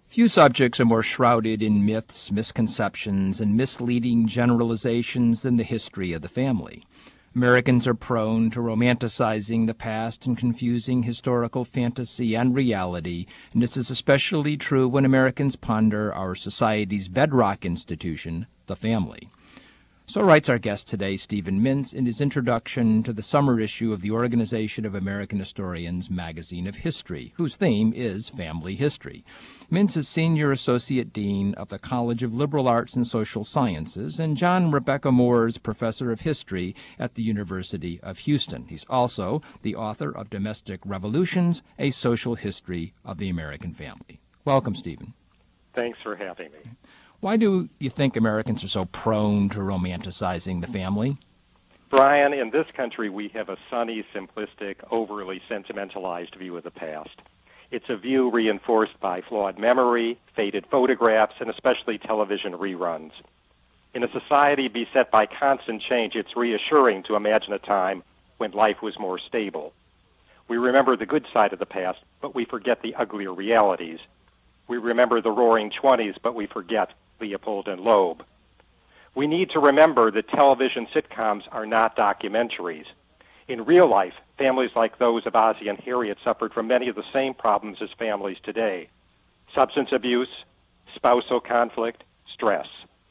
Few subjects are more shrouded in myths, misconceptions, and misleading generalizations than the history of the family. Americans are prone to romanticizing the past and confusing historical fantasy and reality, and this is especially true when Americans ponder our society's bedrock institution, the family. So writes our guest today, Stephen Mintz, in his introduction to the summer issue of the Organization of American Historians Magazine of History, whose theme is family history. Mintz is Senior Associate Dean of the College of Liberal Arts and Social Sciences and John Rebecca Moore's Professor of History at the University of Houston. He's also the author of Domestic Revolutions, A Social History of the American Family. Welcome, Stephen. Thanks for having me. Why do you think Americans are so prone to romanticizing the family? Brian, in this country we have a sunny, simplistic, overly sentimentalized view of the past. It's a view reinforced by flawed memory, faded photographs, and especially television reruns. In a society beset by constant change, it's reassuring to imagine a time when life was more stable. We remember the good side of the past, but we forget the uglier realities. We remember the roaring 20s, but we forget Leopold and Loeb. We need to remember that television sitcoms are not documentaries. In real life, families like those of Ozzie and Harriet suffered from many of the same problems as families today: substance abuse, spousal conflict, stress.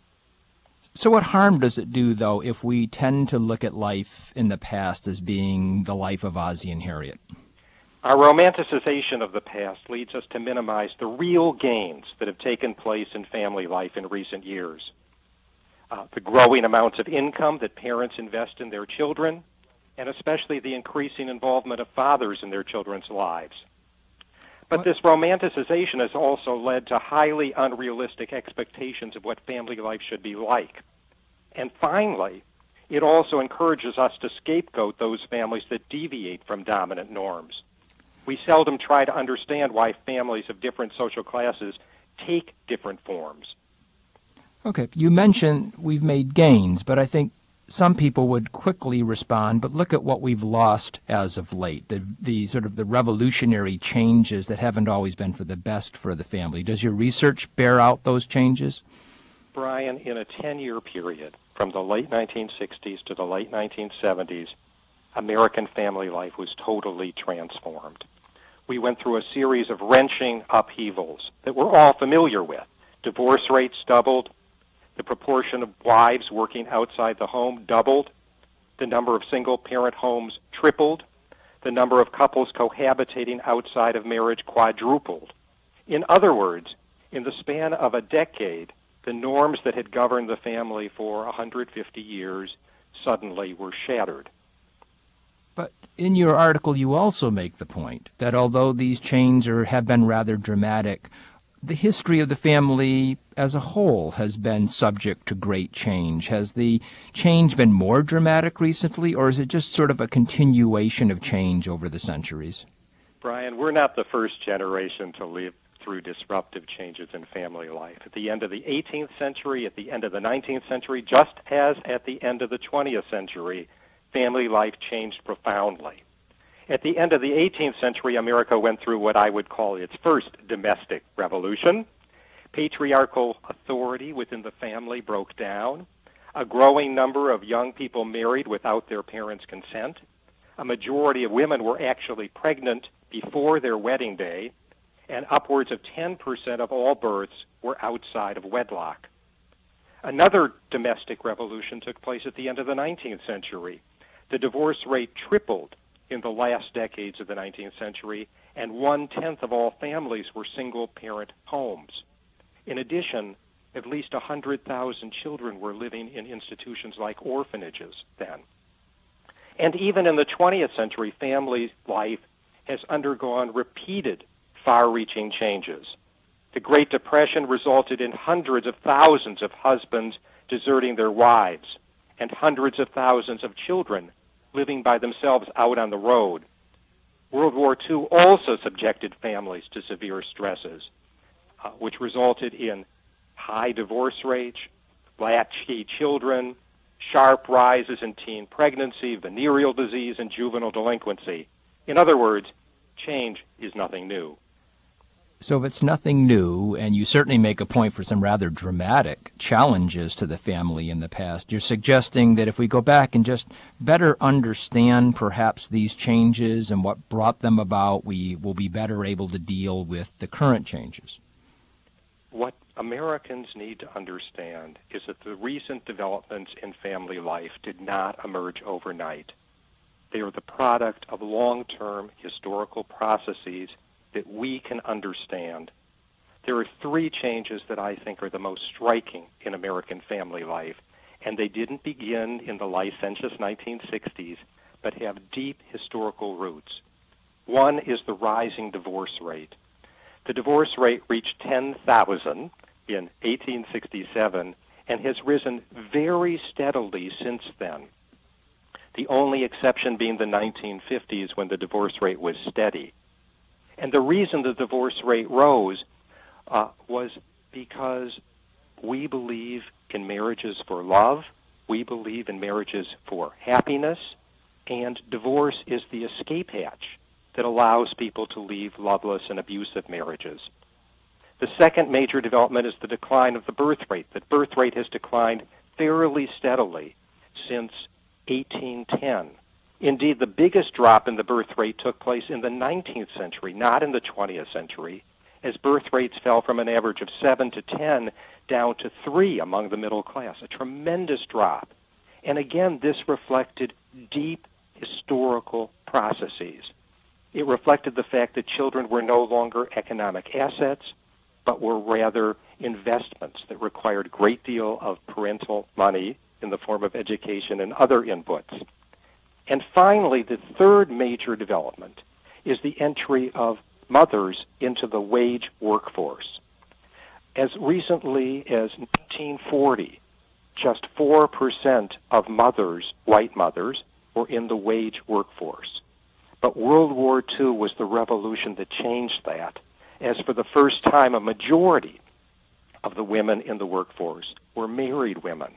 So what harm does it do, though, if we tend to look at life in the past as being the life of Ozzie and Harriet? Our romanticization of the past leads us to minimize the real gains that have taken place in family life in recent years. The growing amounts of income that parents invest in their children, and especially the increasing involvement of fathers in their children's lives. But this romanticization has also led to highly unrealistic expectations of what family life should be like. And finally, it also encourages us to scapegoat those families that deviate from dominant norms. We seldom try to understand why families of different social classes take different forms. Okay, you mentioned we've made gains, but I think some people would quickly respond, but look at what we've lost as of late, the sort of the revolutionary changes that haven't always been for the best for the family. Does your research bear out those changes? Brian, in a 10-year period, from the late 1960s to the late 1970s, American family life was totally transformed. We went through a series of wrenching upheavals that we're all familiar with. Divorce rates doubled. The proportion of wives working outside the home doubled. The number of single-parent homes tripled. The number of couples cohabitating outside of marriage quadrupled. In other words, in the span of a decade, the norms that had governed the family for 150 years suddenly were shattered. But in your article, you also make the point that although these changes have been rather dramatic, the history of the family as a whole has been subject to great change. Has the change been more dramatic recently, or is it just sort of a continuation of change over the centuries? Brian, we're not the first generation to live through disruptive changes in family life. At the end of the 18th century, at the end of the 19th century, just as at the end of the 20th century, family life changed profoundly. At the end of the 18th century, America went through what I would call its first domestic revolution. Patriarchal authority within the family broke down. A growing number of young people married without their parents' consent. A majority of women were actually pregnant before their wedding day, and upwards of 10% of all births were outside of wedlock. Another domestic revolution took place at the end of the 19th century. The divorce rate tripled in the last decades of the 19th century, and 1/10 of all families were single-parent homes. In addition, at least 100,000 children were living in institutions like orphanages then. And even in the 20th century, family life has undergone repeated far-reaching changes. The Great Depression resulted in hundreds of thousands of husbands deserting their wives, and hundreds of thousands of children living by themselves out on the road. World War II also subjected families to severe stresses, which resulted in high divorce rates, latchkey children, sharp rises in teen pregnancy, venereal disease, and juvenile delinquency. In other words, change is nothing new. So if it's nothing new, and you certainly make a point for some rather dramatic challenges to the family in the past, you're suggesting that if we go back and just better understand perhaps these changes and what brought them about, we will be better able to deal with the current changes. What Americans need to understand is that the recent developments in family life did not emerge overnight. They are the product of long-term historical processes that we can understand. There are three changes that I think are the most striking in American family life, and they didn't begin in the licentious 1960s, but have deep historical roots. One is the rising divorce rate. The divorce rate reached 10,000 in 1867 and has risen very steadily since then, the only exception being the 1950s when the divorce rate was steady. And the reason the divorce rate rose was because we believe in marriages for love, we believe in marriages for happiness, and divorce is the escape hatch that allows people to leave loveless and abusive marriages. The second major development is the decline of the birth rate. The birth rate has declined fairly steadily since 1810. Indeed, the biggest drop in the birth rate took place in the 19th century, not in the 20th century, as birth rates fell from an average of 7 to 10 down to 3 among the middle class, a tremendous drop. And again, this reflected deep historical processes. It reflected the fact that children were no longer economic assets, but were rather investments that required a great deal of parental money in the form of education and other inputs. And finally, the third major development is the entry of mothers into the wage workforce. As recently as 1940, just 4% of mothers, white mothers, were in the wage workforce. But World War II was the revolution that changed that, as for the first time a majority of the women in the workforce were married women.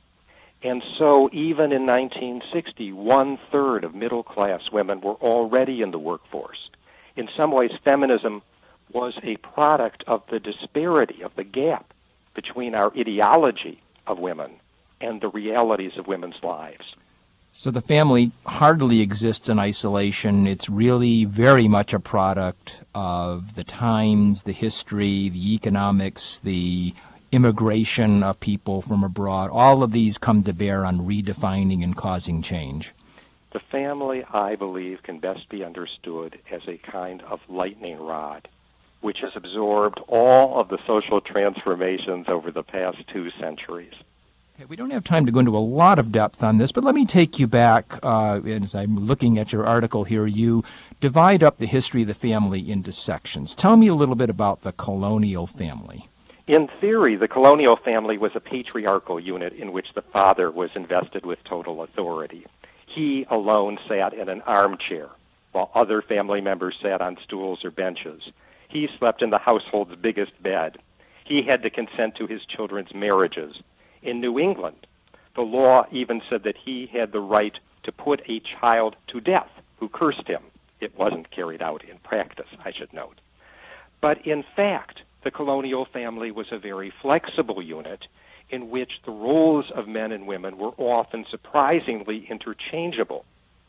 And so even in 1960, 1/3 of middle-class women were already in the workforce. In some ways, feminism was a product of the disparity, of the gap between our ideology of women and the realities of women's lives. So the family hardly exists in isolation. It's really very much a product of the times, the history, the economics, the immigration of people from abroad. All of these come to bear on redefining and causing change. The family, I believe, can best be understood as a kind of lightning rod, which has absorbed all of the social transformations over the past 2 centuries. Okay, we don't have time to go into a lot of depth on this, but let me take you back. As I'm looking at your article here, you divide up the history of the family into sections. Tell me a little bit about the colonial family. In theory, the colonial family was a patriarchal unit in which the father was invested with total authority. He alone sat in an armchair, while other family members sat on stools or benches. He slept in the household's biggest bed. He had to consent to his children's marriages. In New England, the law even said that he had the right to put a child to death who cursed him. It wasn't carried out in practice, I should note. But in fact, the colonial family was a very flexible unit in which the roles of men and women were often surprisingly interchangeable.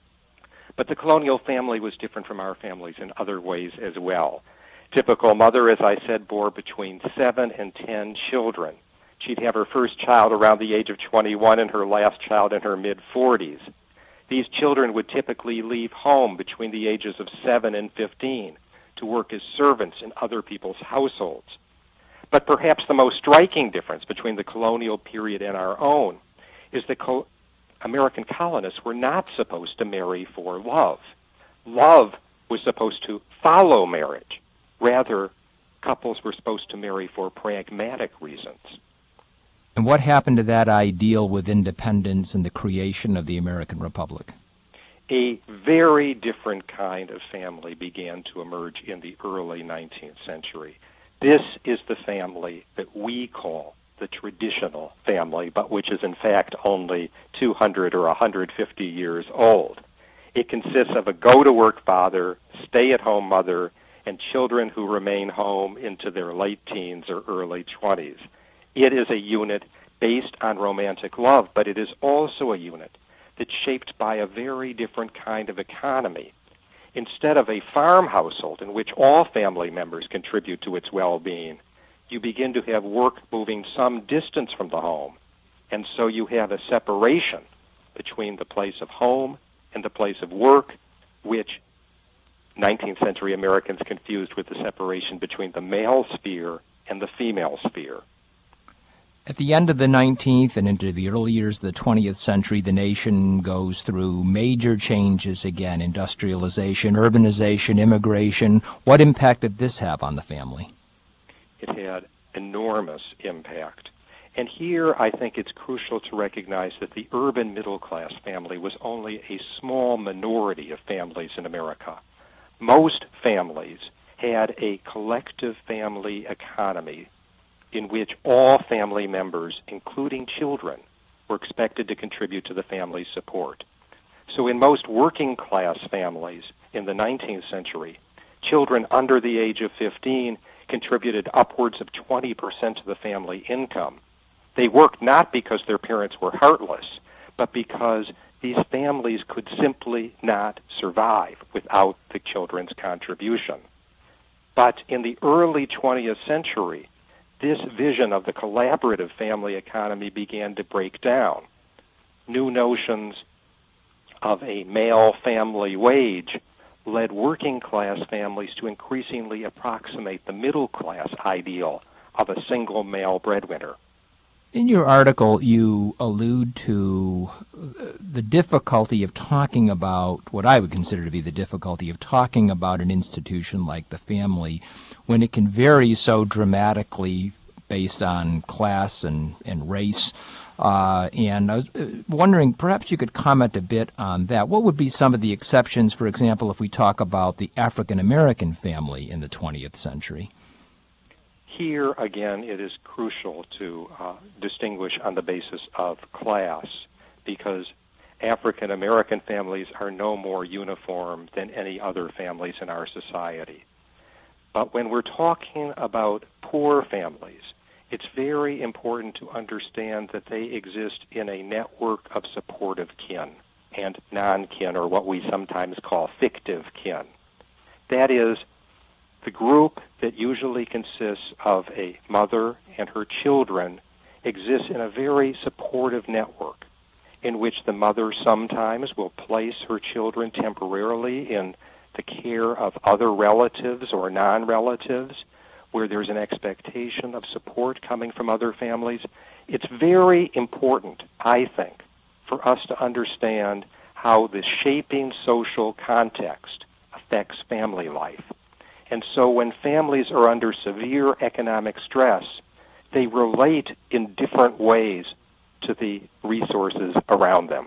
But the colonial family was different from our families in other ways as well. Typical mother, as I said, bore between 7 and 10 children. She'd have her first child around the age of 21 and her last child in her mid-40s. These children would typically leave home between the ages of 7 and 15 to work as servants in other people's households. But perhaps the most striking difference between the colonial period and our own is that American colonists were not supposed to marry for love. Love was supposed to follow marriage. Rather, couples were supposed to marry for pragmatic reasons. And what happened to that ideal with independence and the creation of the American Republic? A very different kind of family began to emerge in the early 19th century. This is the family that we call the traditional family, but which is in fact only 200 or 150 years old. It consists of a go-to-work father, stay-at-home mother, and children who remain home into their late teens or early 20s. It is a unit based on romantic love, but it is also a unit that's shaped by a very different kind of economy. Instead of a farm household in which all family members contribute to its well-being, you begin to have work moving some distance from the home, and so you have a separation between the place of home and the place of work, which 19th century Americans confused with the separation between the male sphere and the female sphere. At the end of the 19th and into the early years of the 20th century, the nation goes through major changes again: industrialization, urbanization, immigration. What impact did this have on the family? It had enormous impact. And here I think it's crucial to recognize that the urban middle-class family was only a small minority of families in America. Most families had a collective family economy in which all family members, including children, were expected to contribute to the family's support. So in most working-class families in the 19th century, children under the age of 15 contributed upwards of 20% of the family income. They worked not because their parents were heartless, but because these families could simply not survive without the children's contribution. But in the early 20th century, this vision of the collaborative family economy began to break down. New notions of a male family wage led working-class families to increasingly approximate the middle-class ideal of a single male breadwinner. In your article, you allude to the difficulty of talking about what I would consider to be the difficulty of talking about an institution like the family when it can vary so dramatically based on class and race. And I was wondering, perhaps you could comment a bit on that. What would be some of the exceptions, for example, if we talk about the African-American family in the 20th century? Here, again, it is crucial to distinguish on the basis of class, because African-American families are no more uniform than any other families in our society. But when we're talking about poor families, it's very important to understand that they exist in a network of supportive kin and non-kin, or what we sometimes call fictive kin. That is, the group that usually consists of a mother and her children exists in a very supportive network in which the mother sometimes will place her children temporarily in the care of other relatives or non-relatives, where there's an expectation of support coming from other families. It's very important, I think, for us to understand how the shaping social context affects family life. And so when families are under severe economic stress, they relate in different ways to the resources around them.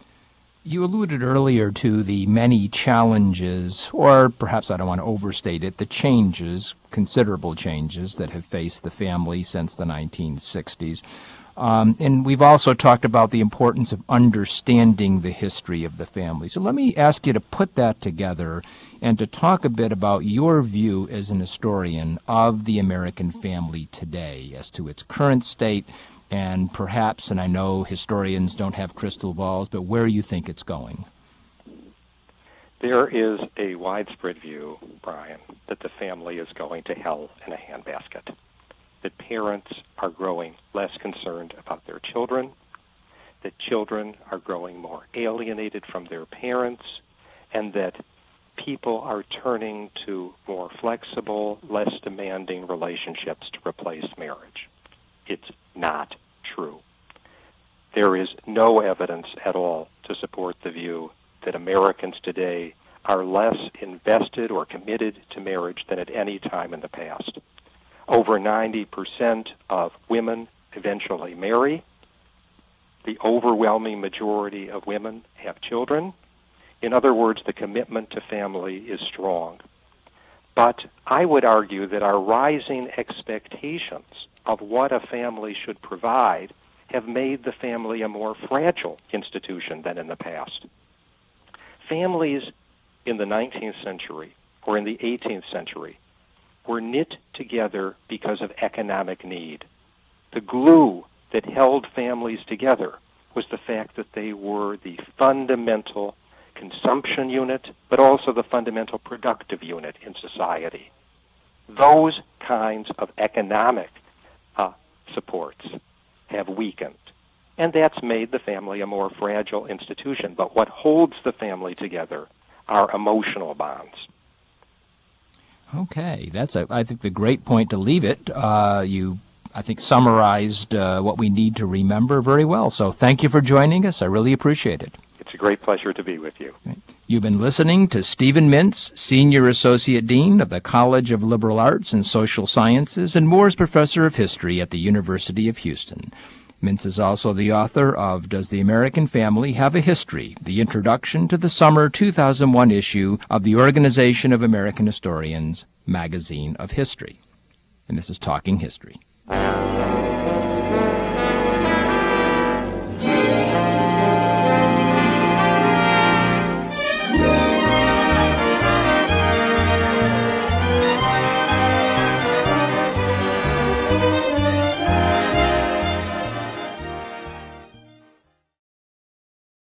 You alluded earlier to the many challenges, or perhaps I don't want to overstate it, the changes, considerable changes that have faced the family since the 1960s. And we've also talked about the importance of understanding the history of the family. So let me ask you to put that together and to talk a bit about your view as an historian of the American family today as to its current state and perhaps, and I know historians don't have crystal balls, but where you think it's going. There is a widespread view, Brian, that the family is going to hell in a handbasket, that parents are growing less concerned about their children, that children are growing more alienated from their parents, and that people are turning to more flexible, less demanding relationships to replace marriage. It's not true. There is no evidence at all to support the view that Americans today are less invested or committed to marriage than at any time in the past. Over 90% of women eventually marry. The overwhelming majority of women have children. In other words, the commitment to family is strong. But I would argue that our rising expectations of what a family should provide have made the family a more fragile institution than in the past. Families in the 19th century or in the 18th century were knit together because of economic need. The glue that held families together was the fact that they were the fundamental consumption unit, but also the fundamental productive unit in society. Those kinds of economic supports have weakened, and that's made the family a more fragile institution. But what holds the family together are emotional bonds. Okay, that's, I think, the great point to leave it. You, I think, summarized what we need to remember very well. So thank you for joining us. I really appreciate it. It's a great pleasure to be with you. You've been listening to Stephen Mintz, Senior Associate Dean of the College of Liberal Arts and Social Sciences and Moores Professor of History at the University of Houston. Mintz is also the author of Does the American Family Have a History? The introduction to the summer 2001 issue of the Organization of American Historians, Magazine of History. And this is Talking History.